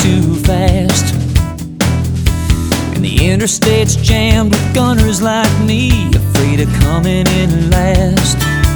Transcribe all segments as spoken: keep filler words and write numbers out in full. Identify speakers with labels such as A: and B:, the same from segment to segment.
A: too fast, and the interstate's jammed with gunners like me, afraid of coming in last.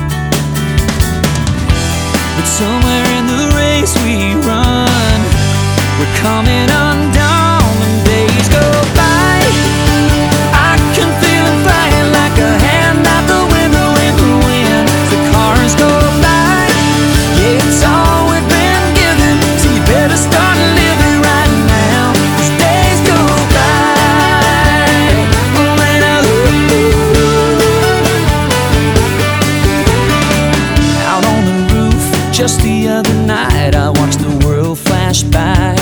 A: But somewhere in the race we run, we're coming undone when days go by. I can feel them flying like a hand out the window in the wind. The cars go by, yeah, it's all we've been given, so you better start living right now, 'cause days go by. Oh, and I look out on the roof. Just the other night I watched the world flash by.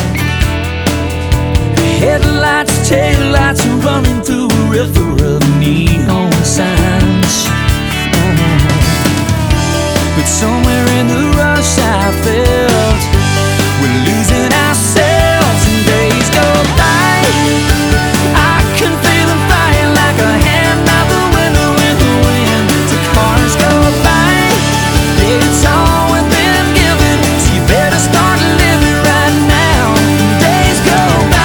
A: Headlights, taillights are running through a river of neon signs. Oh. But somewhere in the rush I felt we're losing ourselves and days go by. I can feel them flying like a hand out the window in the wind. The cars go by, it's all we've been given, so you better start living right now. Days go by.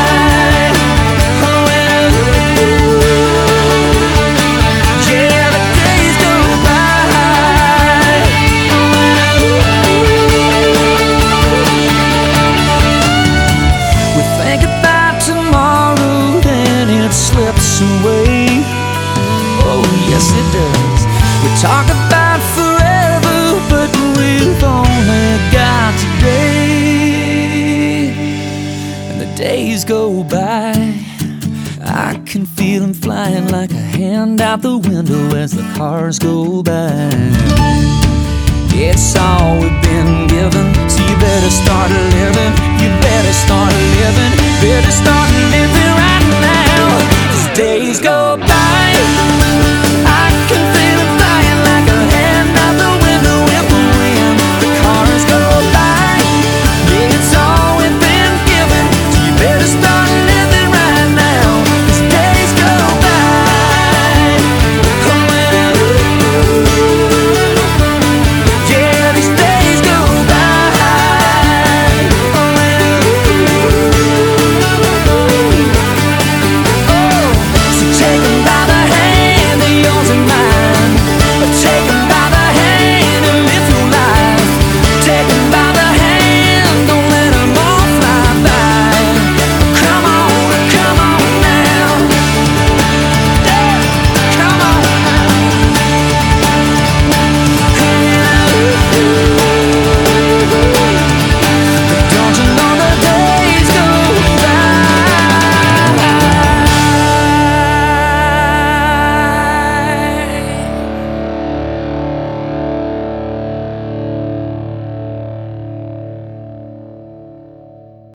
A: Away. Oh yes it does. We talk about forever, but we've only got today, and the days go by. I can feel them flying like a hand out the window as the cars go by. It's all we've been given, so you better start living. You better